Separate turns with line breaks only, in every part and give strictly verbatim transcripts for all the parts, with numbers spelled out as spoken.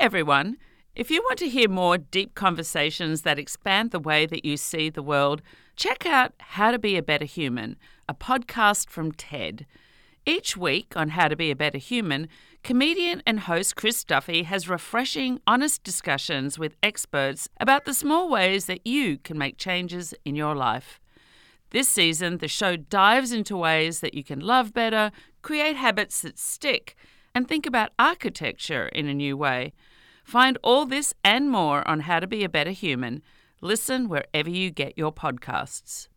everyone. If you want to hear more deep conversations that expand the way that you see the world, check out How to Be a Better Human, a podcast from TED. Each week on How to Be a Better Human, comedian and host Chris Duffy has refreshing, honest discussions with experts about the small ways that you can make changes in your life. This season, the show dives into ways that you can love better, create habits that stick, and think about architecture in a new way. Find all this and more on How to Be a Better Human. Listen wherever you get your podcasts.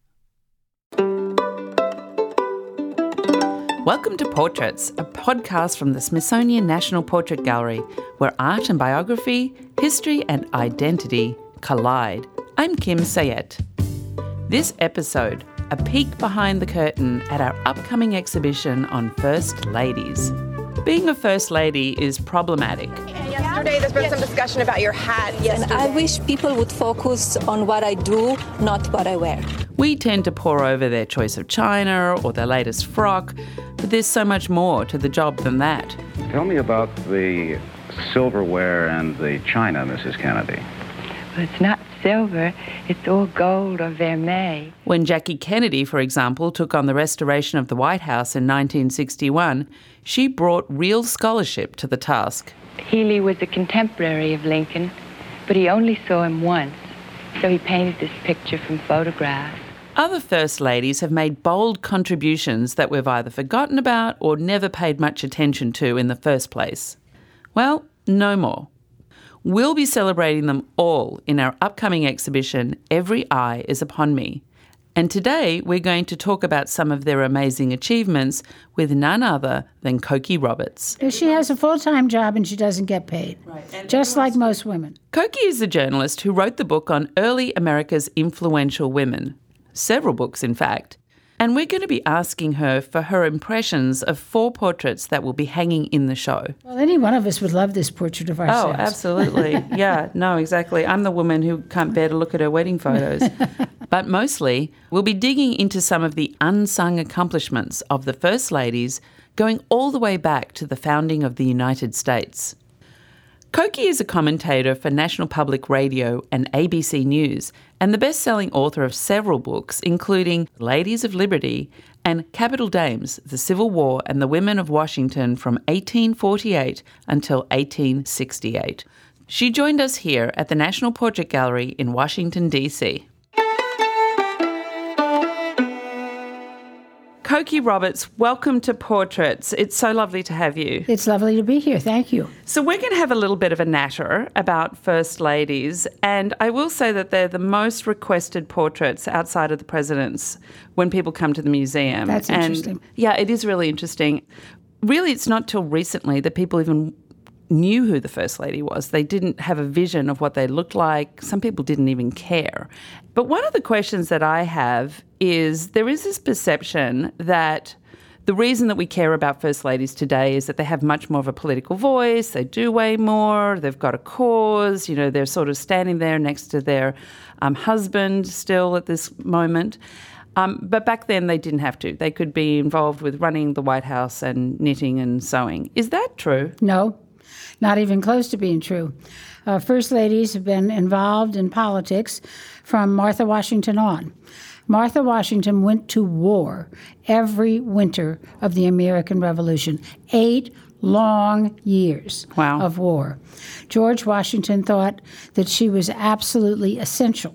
Welcome to Portraits, a podcast from the Smithsonian National Portrait Gallery, where art and biography, history and identity collide. I'm Kim Sayet. This episode, a peek behind the curtain at our upcoming exhibition on First Ladies. Being a First Lady is problematic.
Yesterday there's been some discussion about your hat.
Yes, and I wish people would focus on what I do, not what I wear.
We tend to pore over their choice of china or their latest frock, but there's so much more to the job than that.
Tell me about the silverware and the china, Missus Kennedy.
Well, it's not silver, it's all gold or vermeil.
When Jackie Kennedy, for example, took on the restoration of the White House in nineteen sixty-one, she brought real scholarship to the task.
Healy was a contemporary of Lincoln, but he only saw him once, so he painted this picture from photographs.
Other First Ladies have made bold contributions that we've either forgotten about or never paid much attention to in the first place. Well, no more. We'll be celebrating them all in our upcoming exhibition, Every Eye is Upon Me. And today we're going to talk about some of their amazing achievements with none other than Cokie Roberts.
She has a full-time job and she doesn't get paid, right. Just like most women.
Cokie is the journalist who wrote the book on early America's influential women. Several books, in fact. And we're going to be asking her for her impressions of four portraits that will be hanging in the show.
Well, any one of us would love this portrait of ourselves.
Oh, absolutely. Yeah, no, exactly. I'm the woman who can't bear to look at her wedding photos. But mostly, we'll be digging into some of the unsung accomplishments of the First Ladies, going all the way back to the founding of the United States. Cokie is a commentator for National Public Radio and A B C News and the best-selling author of several books, including Ladies of Liberty and Capital Dames, The Civil War and the Women of Washington from eighteen forty-eight until eighteen sixty-eight. She joined us here at the National Portrait Gallery in Washington, D C Cokie Roberts, welcome to Portraits. It's so lovely to have you.
It's lovely to be here. Thank you.
So we're going to have a little bit of a natter about First Ladies, and I will say that they're the most requested portraits outside of the presidents when people come to the museum.
That's
and
interesting.
Yeah, it is really interesting. Really, it's not till recently that people even knew who the First Lady was. They didn't have a vision of what they looked like. Some people didn't even care. But one of the questions that I have is there is this perception that the reason that we care about First Ladies today is that they have much more of a political voice, they do way more, they've got a cause, you know, they're sort of standing there next to their um, husband still at this moment. Um, but back then they didn't have to. They could be involved with running the White House and knitting and sewing. Is that true?
No. Not even close to being true. Uh, First Ladies have been involved in politics from Martha Washington on. Martha Washington went to war every winter of the American Revolution. Eight long years
wow.
of war. George Washington thought that she was absolutely essential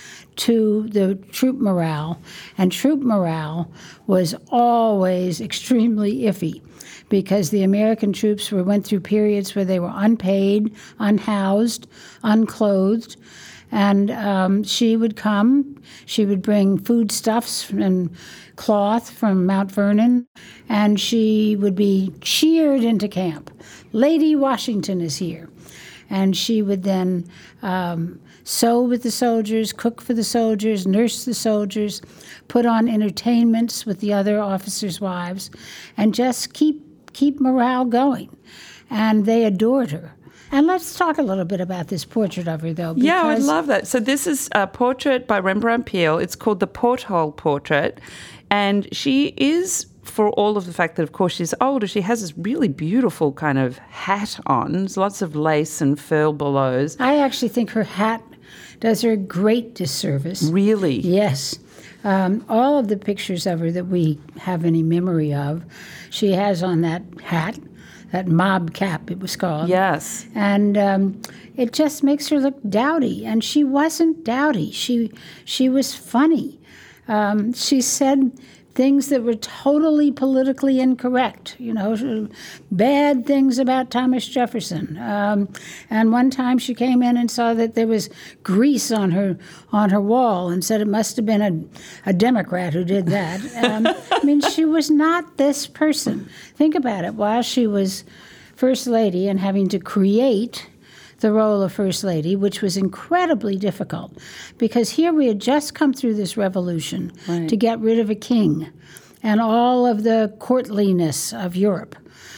to the troop morale, and troop morale was always extremely iffy because the American troops were, went through periods where they were unpaid, unhoused, unclothed, and um, she would come, she would bring foodstuffs and cloth from Mount Vernon, and she would be cheered into camp. Lady Washington is here. And she would then um, sew with the soldiers, cook for the soldiers, nurse the soldiers, put on entertainments with the other officers' wives, and just keep keep morale going. And they adored her. And let's talk a little bit about this portrait of her, though.
Yeah, I'd love that. So this is a portrait by Rembrandt Peale. It's called the Porthole Portrait. And she is for all of the fact that, of course, she's older, she has this really beautiful kind of hat on. There's lots of lace and furbelows.
I actually think her hat does her a great disservice.
Really?
Yes. Um, all of the pictures of her that we have any memory of, she has on that hat, that mob cap it was called.
Yes.
And um, it just makes her look dowdy. And she wasn't dowdy. She, she was funny. Um, she said things that were totally politically incorrect, you know, bad things about Thomas Jefferson. Um, and one time she came in and saw that there was grease on her on her wall and said it must have been a, a Democrat who did that. Um, I mean, she was not this person. Think about it. While she was First Lady and having to create the role of First Lady, which was incredibly difficult, because here we had just come through this revolution right. to get rid of a king and all of the courtliness of Europe.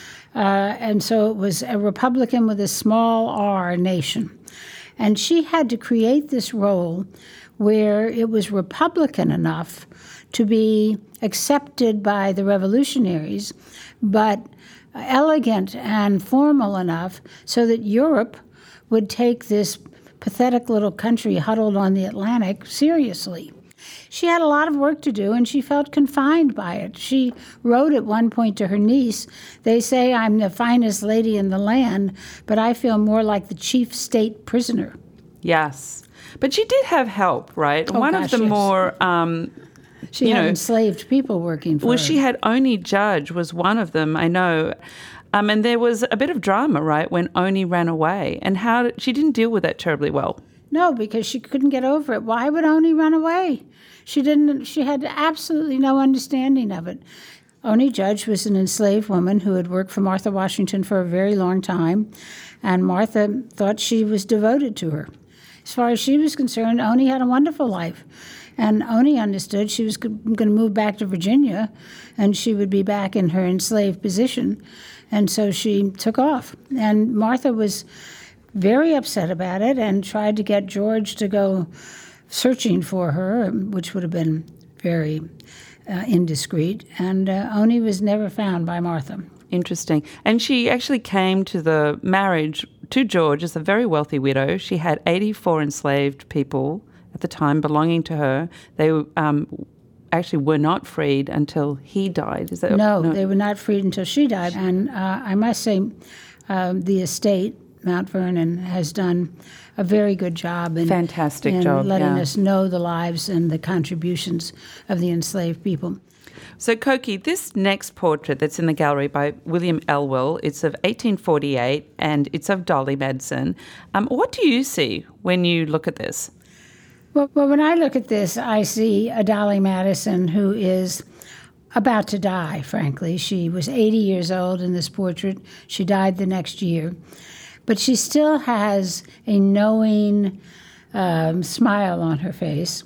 Uh, and so it was a Republican with a small R nation. And she had to create this role where it was Republican enough to be accepted by the revolutionaries, but elegant and formal enough so that Europe would take this pathetic little country huddled on the Atlantic seriously. She had a lot of work to do, and she felt confined by it. She wrote at one point to her niece, "They say I'm the finest lady in the land, but I feel more like the chief state prisoner."
Yes. But she did have help, right?
Oh,
one
gosh,
of the
yes.
more... Um,
she
you
had
know,
enslaved people working for
well,
her.
she had Oni Judge was one of them, I know. Um, and there was a bit of drama, right, when Oni ran away. And how did, she didn't deal with that terribly well.
No, because she couldn't get over it. Why would Oni run away? She didn't. She had absolutely no understanding of it. Oni Judge was an enslaved woman who had worked for Martha Washington for a very long time, and Martha thought she was devoted to her. As far as she was concerned, Oni had a wonderful life. And Oni understood she was going to move back to Virginia, and she would be back in her enslaved position. And so she took off. And Martha was very upset about it and tried to get George to go searching for her, which would have been very uh, indiscreet. And uh, Oni was never found by Martha.
Interesting. And she actually came to the marriage to George as a very wealthy widow. She had eighty-four enslaved people at the time belonging to her. They um, actually were not freed until he died. Is that
no,
no,
they were not freed until she died. And uh, I must say, um, the estate, Mount Vernon, has done a very good job in,
Fantastic
in
job,
letting
yeah.
us know the lives and the contributions of the enslaved people.
So, Cokie, this next portrait that's in the gallery by William Elwell, it's of eighteen forty-eight and it's of Dolly Madsen. Um, what do you see when you look at this?
Well, well, when I look at this, I see a Dolly Madsen who is about to die, frankly. She was eighty years old in this portrait. She died the next year. But she still has a knowing um, smile on her face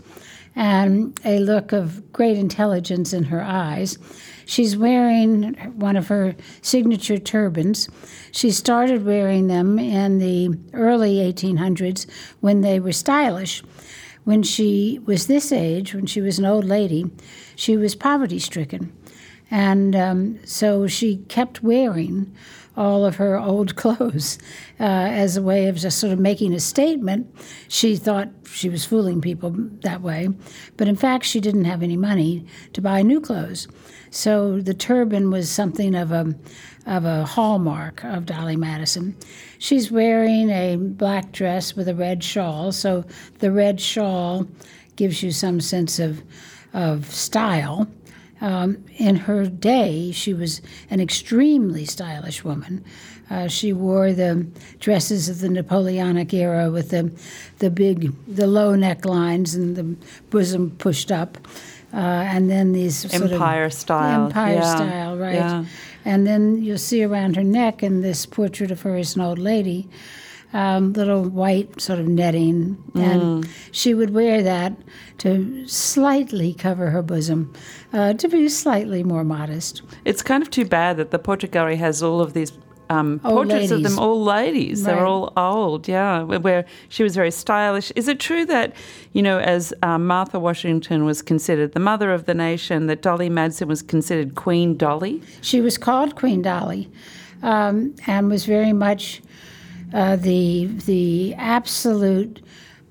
and a look of great intelligence in her eyes. She's wearing one of her signature turbans. She started wearing them in the early eighteen hundreds when they were stylish. When she was this age, when she was an old lady, she was poverty-stricken. And um, so she kept wearing all of her old clothes uh, as a way of just sort of making a statement. She thought she was fooling people that way. But in fact, she didn't have any money to buy new clothes. So the turban was something of a of a hallmark of Dolly Madsen. She's wearing a black dress with a red shawl, so the red shawl gives you some sense of of style. Um, in her day, she was an extremely stylish woman. Uh, she wore the dresses of the Napoleonic era with the the big, the low necklines and the bosom pushed up, uh, and then these sort
Empire
of
style,
empire
yeah.
style, right?
Yeah.
And then you'll see around her neck in this portrait of her as an old lady, um, little white sort of netting, and
Mm.
she would wear that to slightly cover her bosom, uh, to be slightly more modest.
It's kind of too bad that the portrait gallery has all of these um,
Old
portraits of
ladies.
them, all ladies. They're
Right.
all old, yeah, where, where she was very stylish. Is it true that, you know, as um, Martha Washington was considered the mother of the nation, that Dolly Madison was considered Queen Dolly?
She was called Queen Dolly, um, and was very much uh, the the absolute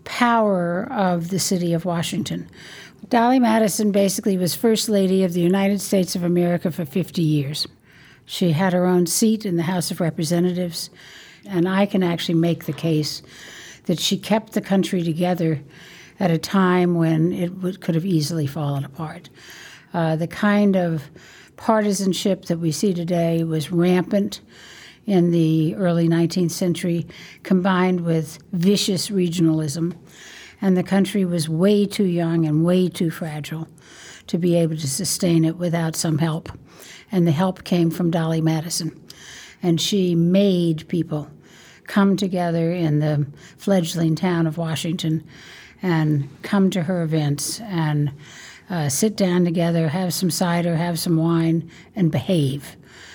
power of the city of Washington. Dolly Madison basically was First Lady of the United States of America for fifty years. She had her own seat in the House of Representatives, and I can actually make the case that she kept the country together at a time when it would, could have easily fallen apart. Uh, the kind of partisanship that we see today was rampant in the early nineteenth century, combined with vicious regionalism. And the country was way too young and way too fragile to be able to sustain it without some help. And the help came from Dolly Madison. And she made people come together in the fledgling town of Washington and come to her events and uh, sit down together, have some cider, have some wine, and behave.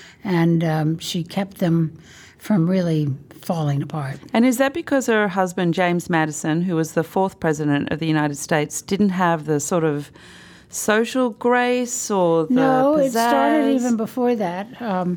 And um, she kept them from really falling apart.
And is that because her husband, James Madison, who was the fourth president of the United States, didn't have the sort of social grace or the
No,
pizzazz?
it started even before that. Um,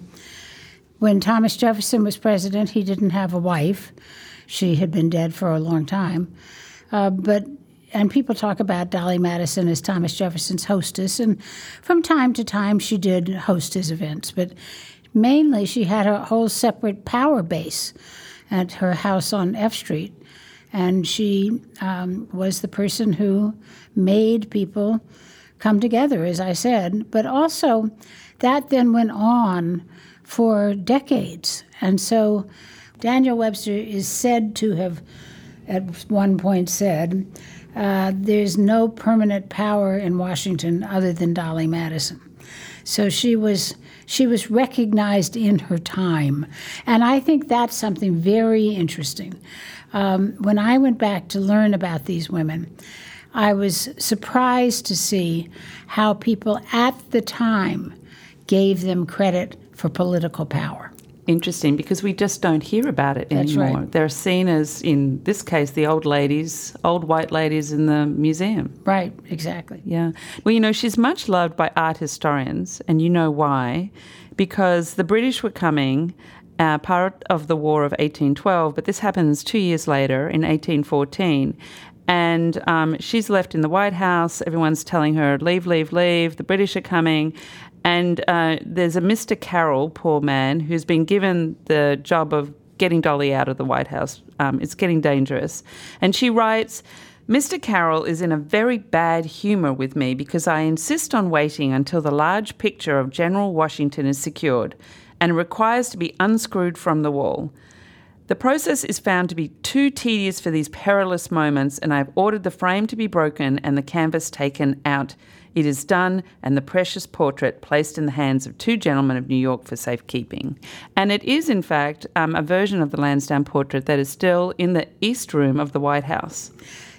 when Thomas Jefferson was president, he didn't have a wife. She had been dead for a long time. Uh, but and people talk about Dolly Madison as Thomas Jefferson's hostess, and from time to time she did host his events. But mainly she had a whole separate power base at her house on F Street, and she um, was the person who made people come together, as I said. But also that then went on for decades. And so Daniel Webster is said to have at one point said, uh, there's no permanent power in Washington other than Dolly Madison. So she was she was recognized in her time. And I think that's something very interesting. Um, when I went back to learn about these women, I was surprised to see how people at the time gave them credit for political power.
Interesting, because we just don't hear about it
That's
anymore.
right.
They're seen as, in this case, the old ladies, old white ladies in the museum.
Right, exactly.
Yeah. Well, you know, she's much loved by art historians, and you know why. Because the British were coming, uh, part of the War of eighteen twelve, but this happens two years later in eighteen fourteen. And um, she's left in the White House. Everyone's telling her, leave, leave, leave. The British are coming. And uh, there's a Mister Carroll, poor man, who's been given the job of getting Dolly out of the White House. Um, it's getting dangerous. And she writes, Mister Carroll is in a very bad humour with me because I insist on waiting until the large picture of General Washington is secured and requires to be unscrewed from the wall. The process is found to be too tedious for these perilous moments, and I have ordered the frame to be broken and the canvas taken out. It is done, and the precious portrait placed in the hands of two gentlemen of New York for safekeeping. And it is, in fact, um, a version of the Lansdowne portrait that is still in the East Room of the White House.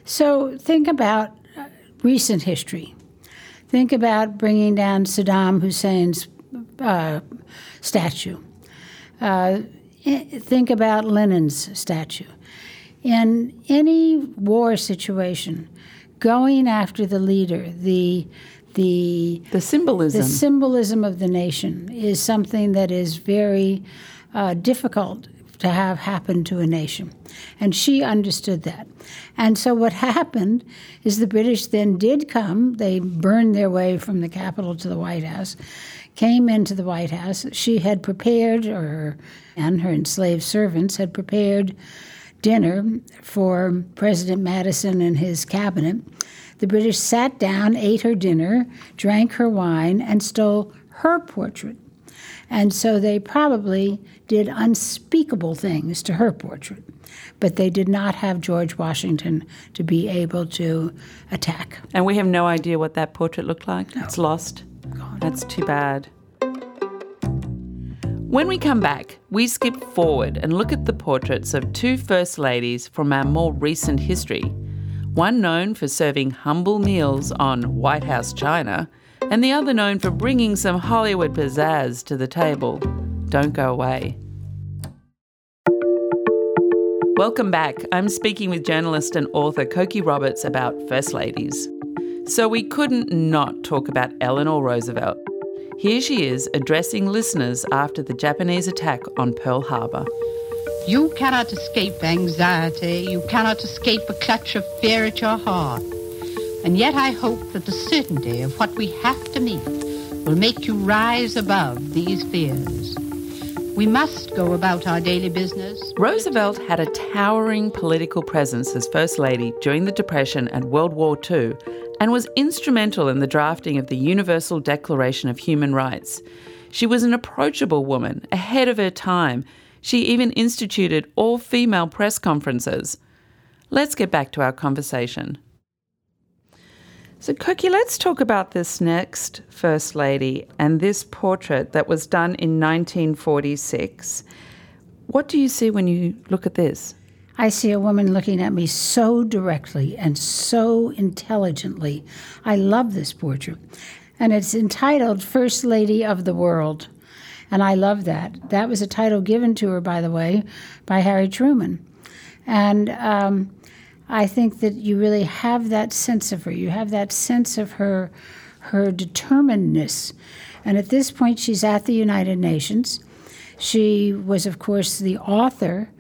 So think about uh, recent history. Think about bringing down Saddam Hussein's uh, statue. Uh, think about Lenin's statue. In any war situation, going after the leader, the the
The symbolism.
the symbolism of the nation is something that is very uh, difficult to have happen to a nation. And she understood that. And so what happened is the British then did come. They burned their way from the Capitol to the White House, came into the White House. She had prepared, or her, and her enslaved servants had prepared dinner for President Madison and his cabinet. The British sat down, ate her dinner, drank her wine, and stole her portrait. And so they probably did unspeakable things to her portrait, but they did not have George Washington to be able to attack.
And we have no idea what that portrait looked like.
No.
It's lost.
God.
That's too bad. When we come back, we skip forward and look at the portraits of two First Ladies from our more recent history. One known for serving humble meals on White House china, and the other known for bringing some Hollywood pizzazz to the table. Don't go away. Welcome back. I'm speaking with journalist and author Cokie Roberts about First Ladies. So we couldn't not talk about Eleanor Roosevelt. Here she is addressing listeners after the Japanese attack on Pearl Harbor.
You cannot escape anxiety. You cannot escape a clutch of fear at your heart. And yet I hope that the certainty of what we have to meet will make you rise above these fears. We must go about our daily business.
Roosevelt had a towering political presence as First Lady during the Depression and World War Two and was instrumental in the drafting of the Universal Declaration of Human Rights. She was an approachable woman, ahead of her time. She even instituted all-female press conferences. Let's get back to our conversation. So, Cokie, let's talk about this next First Lady and this portrait that was done in nineteen forty-six. What do you see when you look at this?
I see a woman looking at me so directly and so intelligently. I love this portrait. And it's entitled First Lady of the World. And I love that. That was a title given to her, by the way, by Harry Truman. And um, I think that you really have that sense of her. You have that sense of her, her determinedness. And at this point, she's at the United Nations. She was, of course, the author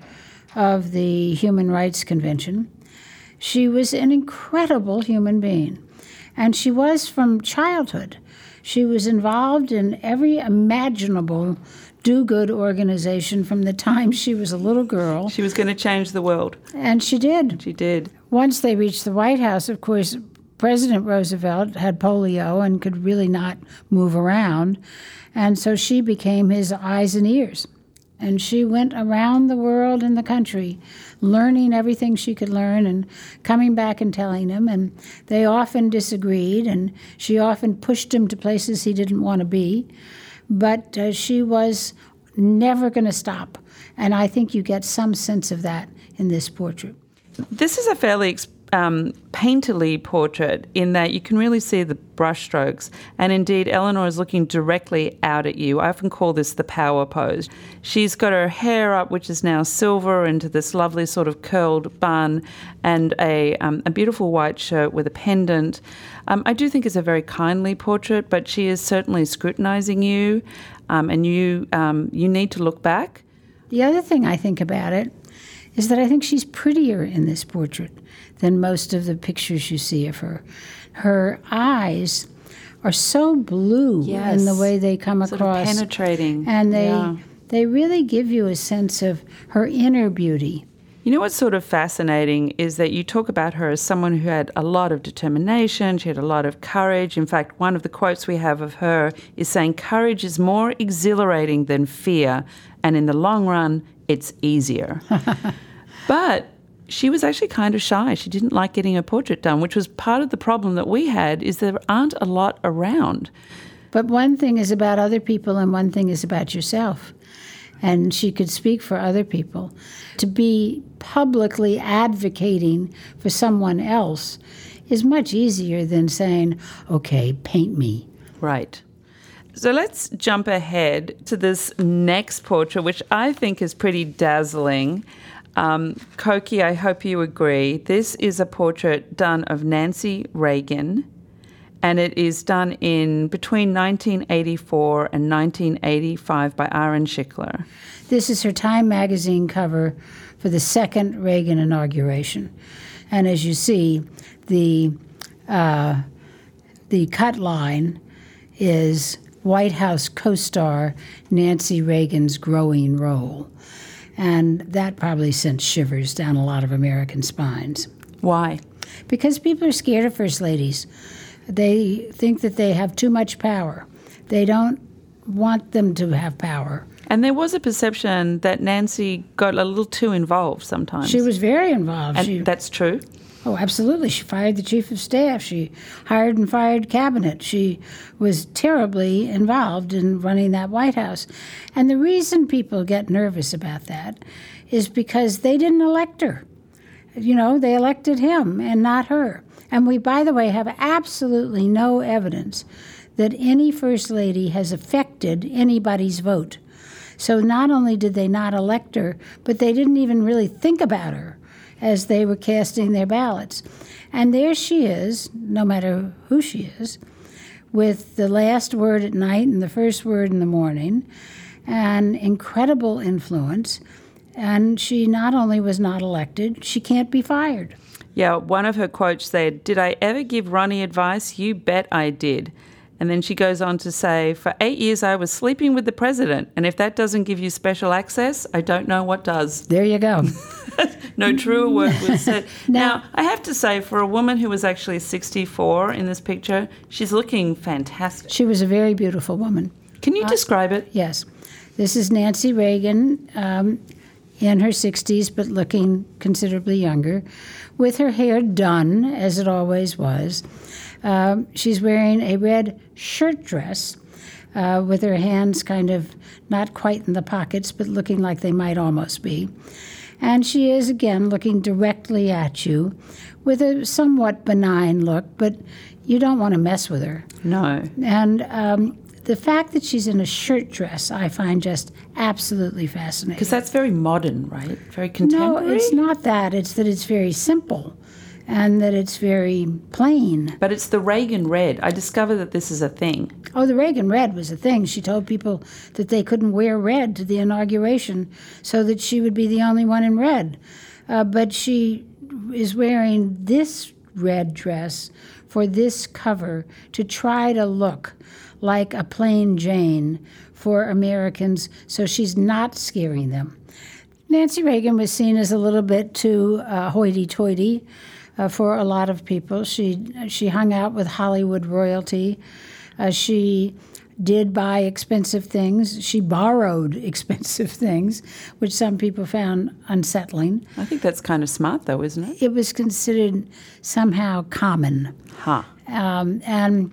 of the Human Rights Convention. She was an incredible human being. And she was from childhood. She was involved in every imaginable do-good organization from the time she was a little girl.
She was going to change the world.
And she did.
She did.
Once they reached the White House, of course, President Roosevelt had polio and could really not move around. And so she became his eyes and ears. And she went around the world and the country, learning everything she could learn and coming back and telling him. And they often disagreed, and she often pushed him to places he didn't want to be. But uh, she was never going to stop. And I think you get some sense of that in this portrait.
This is a fairly um, painterly portrait in that you can really see the brushstrokes. And indeed, Eleanor is looking directly out at you. I often call this the power pose. She's got her hair up, which is now silver, into this lovely sort of curled bun, and a, um, a beautiful white shirt with a pendant. Um, I do think it's a very kindly portrait, but she is certainly scrutinising you, um, and you um, you need to look back.
The other thing I think about it is that I think she's prettier in this portrait than most of the pictures you see of her. Her eyes are so blue
yes.
in the way they come
sort
across.
Of penetrating.
And they,
yeah.
they really give you a sense of her inner beauty.
You know what's sort of fascinating is that you talk about her as someone who had a lot of determination, she had a lot of courage. In fact, one of the quotes we have of her is saying, "Courage is more exhilarating than fear, and in the long run, it's easier." But she was actually kind of shy. She didn't like getting her portrait done, which was part of the problem that we had, is there aren't a lot around.
But one thing is about other people and one thing is about yourself. And she could speak for other people. To be publicly advocating for someone else is much easier than saying, okay, paint me.
Right. So let's jump ahead to this next portrait, which I think is pretty dazzling. Um, Cokie, I hope you agree. This is a portrait done of Nancy Reagan, and it is done in between nineteen eighty-four and nineteen eighty-five by Aaron Schickler.
This is her Time magazine cover for the second Reagan inauguration. And as you see, the uh, the cut line is White House co-star Nancy Reagan's growing role. And that probably sent shivers down a lot of American spines.
Why?
Because people are scared of first ladies. They think that they have too much power. They don't want them to have power.
And there was a perception that Nancy got a little too involved sometimes.
She was very involved.
And
she,
that's true?
Oh, absolutely. She fired the chief of staff. She hired and fired cabinet. She was terribly involved in running that White House. And the reason people get nervous about that is because they didn't elect her. You know, they elected him and not her. And we, by the way, have absolutely no evidence that any first lady has affected anybody's vote. So not only did they not elect her, but they didn't even really think about her as they were casting their ballots. And there she is, no matter who she is, with the last word at night and the first word in the morning, and incredible influence. And she not only was not elected, she can't be fired.
Yeah, one of her quotes said, "Did I ever give Ronnie advice? You bet I did." And then she goes on to say, "For eight years I was sleeping with the president, and if that doesn't give you special access, I don't know what does."
There you go.
No truer word was said.
Now,
now, I have to say, for a woman who was actually sixty-four in this picture, she's looking fantastic.
She was a very beautiful woman.
Can you uh, describe it?
Yes. This is Nancy Reagan um, in her sixties, but looking considerably younger, with her hair done, as it always was. Um, she's wearing a red shirt dress uh, with her hands kind of not quite in the pockets, but looking like they might almost be. And she is, again, looking directly at you with a somewhat benign look, but you don't want to mess with her.
No.
And um, the fact that she's in a shirt dress, I find just absolutely fascinating.
Because that's very modern, right? Very contemporary?
No, it's not that. It's that it's very simple and that it's very plain.
But it's the Reagan red. I discovered that this is a thing.
Oh, the Reagan red was a thing. She told people that they couldn't wear red to the inauguration so that she would be the only one in red. Uh, but she is wearing this red dress for this cover to try to look like a plain Jane for Americans, so she's not scaring them. Nancy Reagan was seen as a little bit too uh, hoity-toity uh, for a lot of people. She she hung out with Hollywood royalty. Uh, she did buy expensive things. She borrowed expensive things, which some people found unsettling.
I think that's kind of smart, though, isn't it?
It was considered somehow common.
Huh.
Um, and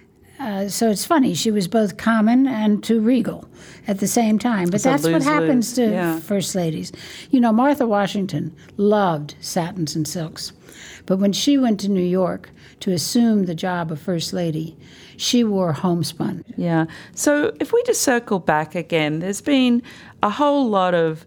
uh, so it's funny. She was both common and too regal at the same time. But
It's a
that's what happens
lose-lose.
to
Yeah.
first ladies. You know, Martha Washington loved satins and silks. But when she went to New York to assume the job of First Lady, she wore homespun.
Yeah. So if we just circle back again, there's been a whole lot of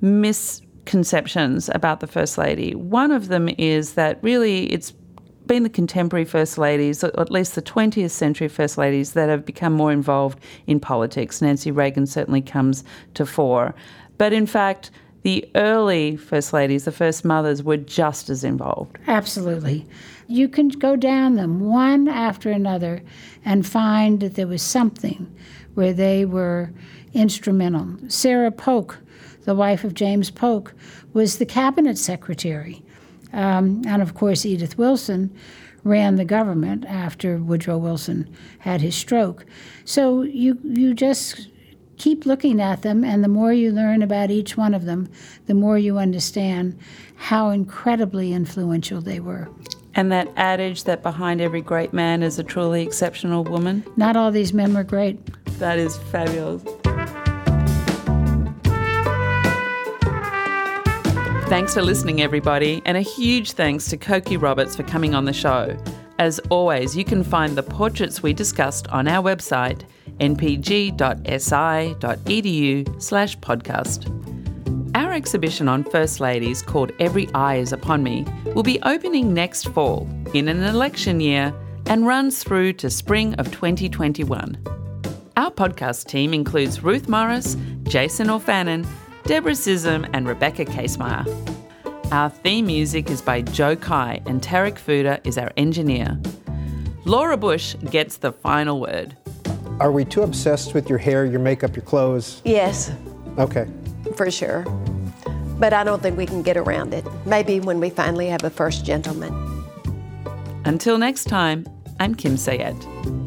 misconceptions about the First Lady. One of them is that really it's been the contemporary First Ladies, or at least the twentieth century First Ladies, that have become more involved in politics. Nancy Reagan certainly comes to fore. But in fact, the early First Ladies, the First Mothers, were just as involved.
Absolutely. You can go down them one after another and find that there was something where they were instrumental. Sarah Polk, the wife of James Polk, was the cabinet secretary. Um, and, of course, Edith Wilson ran the government after Woodrow Wilson had his stroke. So you you just keep looking at them, and the more you learn about each one of them, the more you understand how incredibly influential they were.
And that adage that behind every great man is a truly exceptional woman?
Not all these men were great.
That is fabulous. Thanks for listening, everybody, and a huge thanks to Cokie Roberts for coming on the show. As always, you can find the portraits we discussed on our website, npg.si.edu slash podcast. Our exhibition on First Ladies, called Every Eye is Upon Me, will be opening next fall in an election year and runs through to spring of twenty twenty-one. Our podcast team includes Ruth Morris, Jason Orfanon, Deborah Sissom and Rebecca Casemeyer. Our theme music is by Joe Kai and Tarek Fuda is our engineer. Laura Bush gets the final word.
Are we too obsessed with your hair, your makeup, your clothes?
Yes.
Okay.
For sure. But I don't think we can get around it. Maybe when we finally have a first gentleman.
Until next time, I'm Kim Sayed.